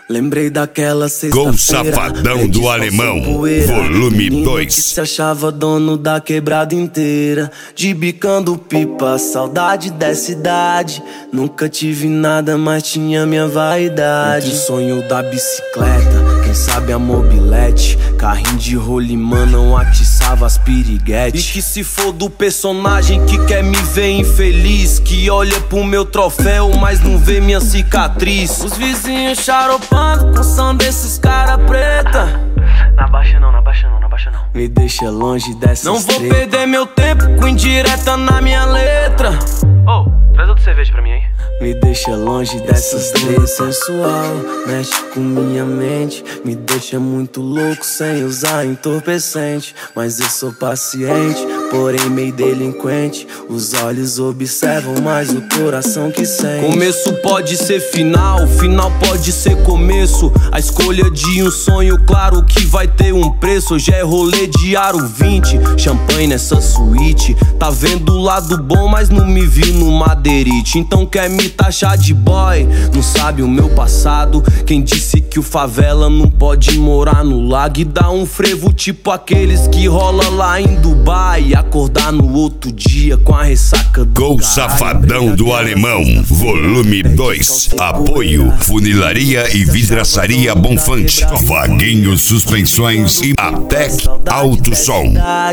Lembrei daquela Gol sexta-feira, Safadão do Alemão, volume 2. que se achava dono da quebrada inteira, de bicando pipa, saudade dessa idade. Nunca tive nada, mas tinha minha vaidade. Entre o sonho da bicicleta, quem sabe a mobilete, carrinho de rolimã não atiçava as piriguetes. E que se for do personagem que quer me ver infeliz, que olha pro meu troféu, mas não vê minha cicatriz. Os vizinhos xaropando com som desses cara preta. Na baixa não, na baixa não, na baixa não. Me deixa longe dessas Não vou treta. perder meu tempo com indireta na minha letra. Oh, traz outra cerveja pra mim aí. Me deixa longe dessas três. Sensual, mexe com minha mente, me deixa muito louco sem usar entorpecente. Mas eu sou paciente, porém meio delinquente. Os olhos observam, mas o coração que sente. Começo pode ser final, final pode ser começo. A escolha de um sonho, claro que vai ter um preço. Hoje é rolê de aro 20, champanhe nessa suíte. Tá vendo o lado bom, mas não me viu no madeirite. Então quer me taxar de boy, não sabe o meu passado. Quem disse que o favela não pode morar no lago e dar um frevo tipo aqueles que rola lá em Dubai e acordar no outro dia com a ressaca do Gol Safadão do Alemão, volume 2. Apoio Funilaria e Vidraçaria Bonfante, Vaguinho Suspensões e Atec Alto Som.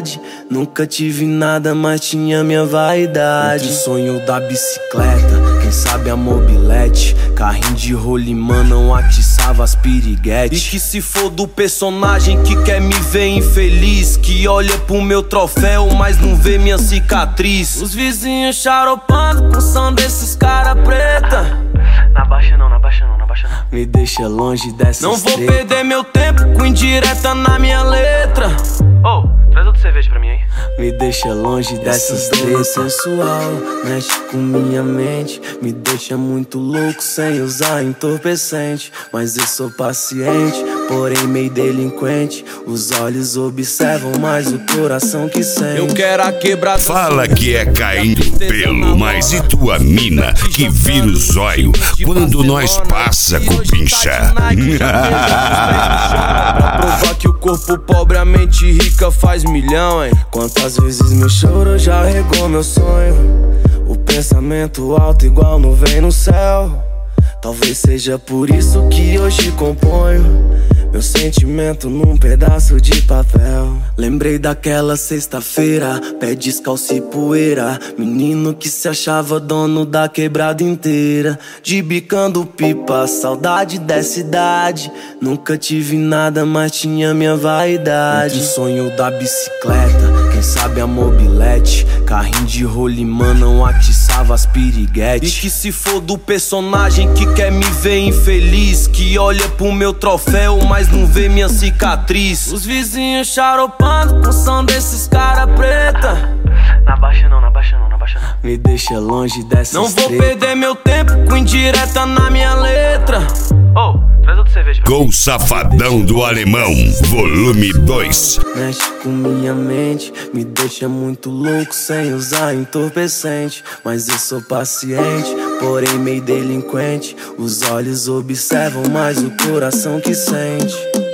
Nunca tive nada, mas tinha minha vaidade. Entre o sonho da bicicleta, quem sabe a mobilete, carrinho de rolimã não atiçava as piriguetes. E que se for do personagem que quer me ver infeliz, que olha pro meu troféu, mas não vê minha cicatriz. Os vizinhos xaropando com som desses cara preta. Na baixa não, na baixa não, na baixa não. Me deixa longe dessas Não vou treta. perder meu tempo com indireta na minha letra. Oh, traz outra cerveja pra mim aí. Me deixa longe dessas três. Sensual, mexe com minha mente, me deixa muito louco sem usar entorpecente. Mas eu sou paciente, porém meio delinquente. Os olhos observam, mas o coração que sente. Eu quero a quebrada. Fala que é caindo pelo, mas e tua mina que vira o zóio quando nós passa com pincha? Pra provar que o corpo pobre, a mente rica faz milhão, hein? Quantas vezes meu choro já regou meu sonho. O pensamento alto igual nuvem no céu. Talvez seja por isso que hoje componho meu sentimento num pedaço de papel. Lembrei daquela sexta-feira, pé descalço e poeira. Menino que se achava dono da quebrada inteira, de bicando pipa, saudade dessa idade. Nunca tive nada, mas tinha minha vaidade. Entre o sonho da bicicleta, quem sabe a mobilete, carrinho de rolimã não atiçava as piriguetes. E que se for do personagem que quer me ver infeliz, que olha pro meu troféu, mas não vê minha cicatriz. Os vizinhos xaropando com som desses cara preta. Na baixa não, na baixa não, na baixa não. Me deixa longe dessas Não vou treta. perder meu tempo com indireta na minha letra. Oh, traz outra cerveja pra mim. Gol Safadão do Alemão, volume 2. Mexe com minha mente, me deixa muito louco sem usar entorpecente. Mas eu sou paciente, porém meio delinquente. Os olhos observam, mas o coração que sente.